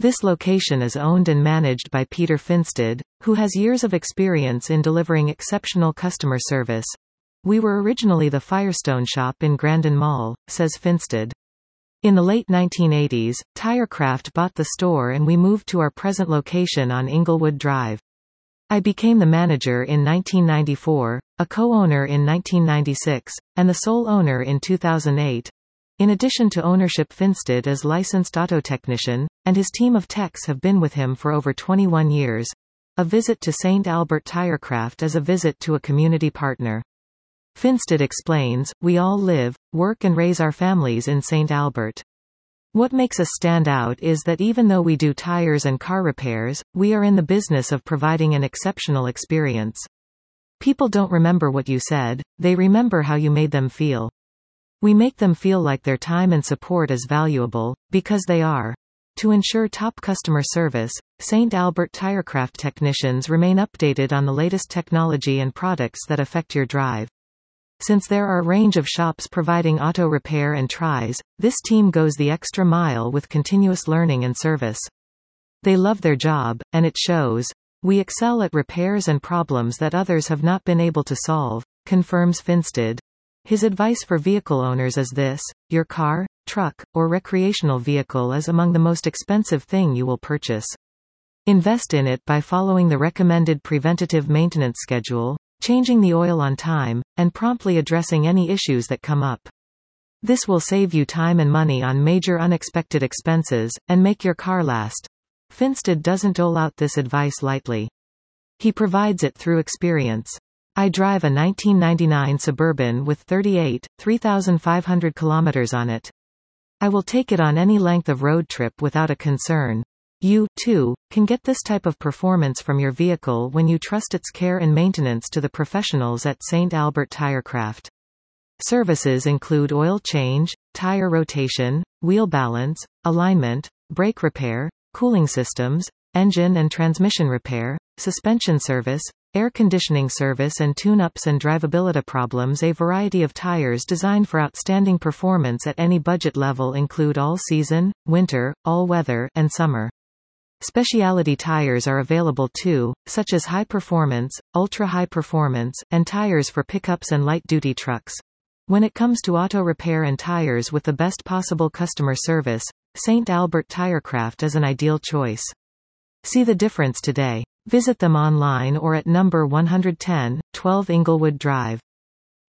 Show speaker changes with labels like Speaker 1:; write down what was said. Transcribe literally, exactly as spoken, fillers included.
Speaker 1: This location is owned and managed by Peter Finstad, who has years of experience in delivering exceptional customer service. We were originally the Firestone shop in Grandin Mall, says Finstad. In the late nineteen eighties, Tirecraft bought the store and we moved to our present location on Inglewood Drive. I became the manager in nineteen ninety-four, a co-owner in nineteen ninety-six, and the sole owner in two thousand eight. In addition to ownership, Finstad is licensed auto technician, and his team of techs have been with him for over twenty-one years. A visit to Saint Albert Tirecraft is a visit to a community partner. Finstad explains, we all live, work and raise our families in Saint Albert. What makes us stand out is that even though we do tires and car repairs, we are in the business of providing an exceptional experience. People don't remember what you said, they remember how you made them feel. We make them feel like their time and support is valuable, because they are. To ensure top customer service, Saint Albert Tirecraft technicians remain updated on the latest technology and products that affect your drive. Since there are a range of shops providing auto repair and tries, this team goes the extra mile with continuous learning and service. They love their job, and it shows. We excel at repairs and problems that others have not been able to solve, confirms Finstad. His advice for vehicle owners is this: your car, truck, or recreational vehicle is among the most expensive thing you will purchase. Invest in it by following the recommended preventative maintenance schedule, changing the oil on time, and promptly addressing any issues that come up. This will save you time and money on major unexpected expenses, and make your car last. Finstad doesn't dole out this advice lightly. He provides it through experience. I drive a nineteen ninety-nine Suburban with thirty-eight, three thousand five hundred kilometers on it. I will take it on any length of road trip without a concern. You, too, can get this type of performance from your vehicle when you trust its care and maintenance to the professionals at Saint Albert Tirecraft. Services include oil change, tire rotation, wheel balance, alignment, brake repair, cooling systems, engine and transmission repair, suspension service, air conditioning service and tune-ups and drivability problems. A variety of tires designed for outstanding performance at any budget level include all-season, winter, all-weather, and summer. Specialty tires are available too, such as high-performance, ultra-high performance, and tires for pickups and light-duty trucks. When it comes to auto repair and tires with the best possible customer service, Saint Albert Tirecraft is an ideal choice. See the difference today. Visit them online or at number one ten, twelve Inglewood Drive.